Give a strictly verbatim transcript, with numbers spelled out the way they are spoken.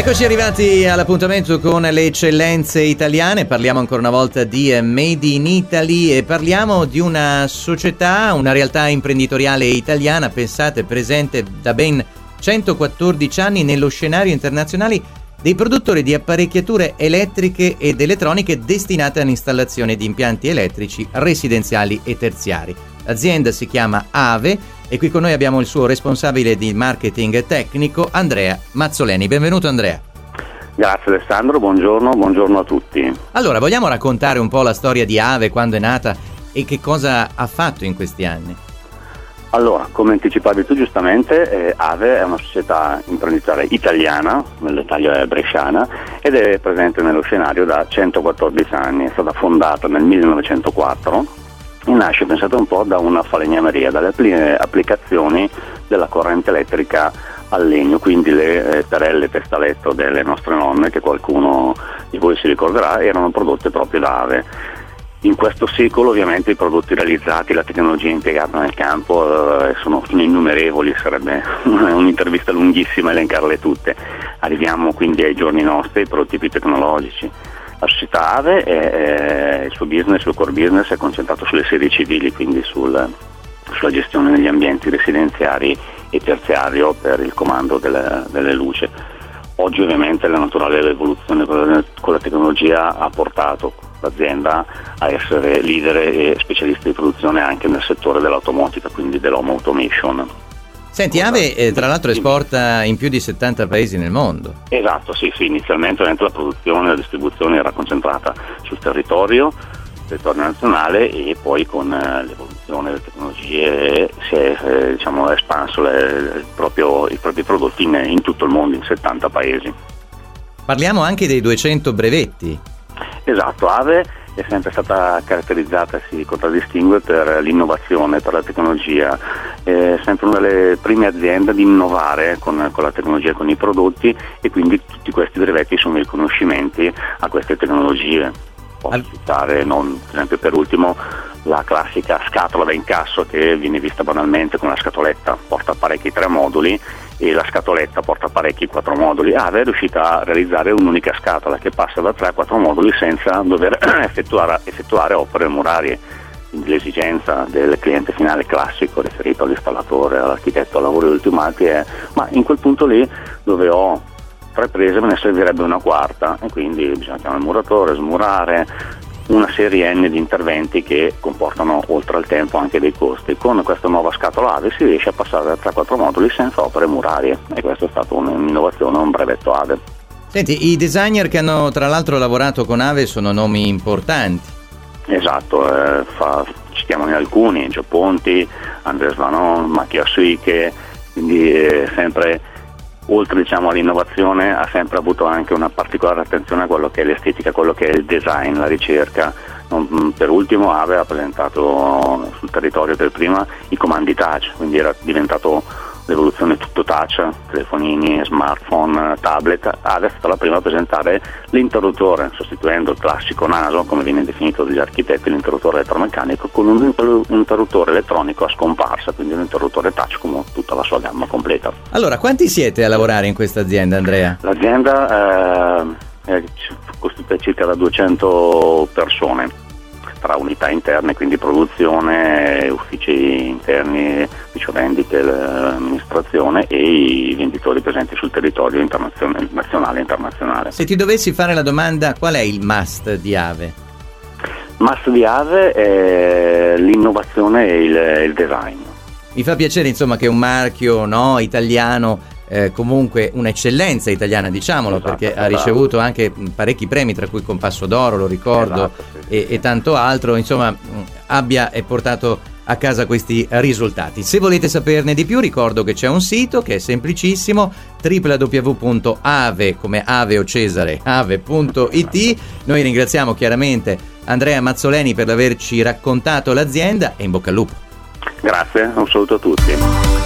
Eccoci arrivati all'appuntamento con le eccellenze italiane. Parliamo ancora una volta di Made in Italy e parliamo di una società, una realtà imprenditoriale italiana, pensate, presente da ben centoquattordici anni nello scenario internazionale dei produttori di apparecchiature elettriche ed elettroniche destinate all'installazione di impianti elettrici residenziali e terziari. L'azienda si chiama AVE e qui con noi abbiamo il suo responsabile di marketing tecnico, Andrea Mazzoleni. Benvenuto Andrea. Grazie Alessandro, buongiorno, buongiorno a tutti. Allora, vogliamo raccontare un po' la storia di AVE, quando è nata e che cosa ha fatto in questi anni? Allora, come anticipavi tu giustamente, eh, AVE è una società imprenditoriale italiana, nell'Italia bresciana, ed è presente nello scenario da centoquattordici anni. È stata fondata nel millenovecentoquattro e nasce, pensate un po', da una falegnameria, dalle appli- applicazioni della corrente elettrica al legno, quindi le eh, perelle testaletto delle nostre nonne, che qualcuno di voi si ricorderà, erano prodotte proprio da AVE. In questo secolo ovviamente i prodotti realizzati, la tecnologia impiegata nel campo eh, sono, sono innumerevoli, sarebbe un'intervista lunghissima elencarle tutte. Arriviamo quindi ai giorni nostri, ai prodotti più tecnologici. La società AVE, è, è, il suo business, il suo core business è concentrato sulle sedi civili, quindi sul, sulla gestione degli ambienti residenziali e terziario per il comando delle, delle luci. Oggi ovviamente la naturale evoluzione con la tecnologia ha portato l'azienda a essere leader e specialista di produzione anche nel settore dell'automotica, quindi dell'home automation. Senti, AVE eh, tra l'altro esporta in più di settanta paesi nel mondo. Esatto, sì, sì, inizialmente la produzione e la distribuzione era concentrata sul territorio, territorio nazionale, e poi con eh, l'evoluzione delle tecnologie si è eh, diciamo, espanso le, il proprio, i propri prodotti in, in tutto il mondo, in settanta paesi. Parliamo anche dei duecento brevetti. Esatto, AVE è sempre stata caratterizzata e si contraddistingue per l'innovazione, per la tecnologia. È sempre una delle prime aziende ad innovare con, con la tecnologia, con i prodotti, e quindi tutti questi brevetti sono riconoscimenti a queste tecnologie. Posso citare, non, per esempio, per ultimo la classica scatola da incasso, che viene vista banalmente con la scatoletta, porta apparecchi tre moduli, e la scatoletta porta apparecchi quattro moduli. AVE è riuscita a realizzare un'unica scatola che passa da tre a quattro moduli senza dover effettuare, effettuare opere murarie. Quindi l'esigenza del cliente finale classico, riferito all'installatore, all'architetto, al lavoro ultimati, è: ma in quel punto lì dove ho tre prese me ne servirebbe una quarta, e quindi bisogna chiamare il muratore, smurare, una serie N di interventi che comportano, oltre al tempo, anche dei costi. Con questa nuova scatola AVE si riesce a passare da tre a quattro moduli senza opere murarie, e questo è stato un'innovazione, un brevetto AVE. Senti, i designer che hanno tra l'altro lavorato con AVE sono nomi importanti. Esatto, eh, fa, citiamone alcuni: Gio Ponti, Andres Vanon, Mattia Suike, quindi eh, sempre, oltre diciamo all'innovazione, ha sempre avuto anche una particolare attenzione a quello che è l'estetica, quello che è il design, la ricerca. Non, per ultimo AVE ha presentato sul territorio per prima i comandi touch, quindi era diventato l'evoluzione tutto touch, telefonini, smartphone, tablet. AVE è stata la prima a presentare l'interruttore, sostituendo il classico naso, come viene definito dagli architetti, l'interruttore elettromeccanico, con un inter- interruttore elettronico a scomparsa, quindi un interruttore touch come tutta la sua gamma completa. Allora, quanti siete a lavorare in questa azienda, Andrea? L'azienda eh, è costituita circa da duecento persone, tra unità interne, quindi produzione, uffici interni, ufficio vendite, l'amministrazione, e i venditori presenti sul territorio internazionale, nazionale e internazionale. Se ti dovessi fare la domanda, qual è il must di AVE? Must di AVE è l'innovazione e il, il design. Mi fa piacere insomma che un marchio no, italiano, eh, comunque un'eccellenza italiana, diciamolo, esatto, perché ha ricevuto anche parecchi premi, tra cui Compasso d'Oro, lo ricordo, esatto, sì, sì, e, sì. e tanto altro, insomma abbia e portato a casa questi risultati. Se volete saperne di più, ricordo che c'è un sito che è semplicissimo: w w w punto ave come ave o Cesare ave punto it. Noi ringraziamo chiaramente Andrea Mazzoleni per averci raccontato l'azienda, e in bocca al lupo. Grazie, un saluto a tutti.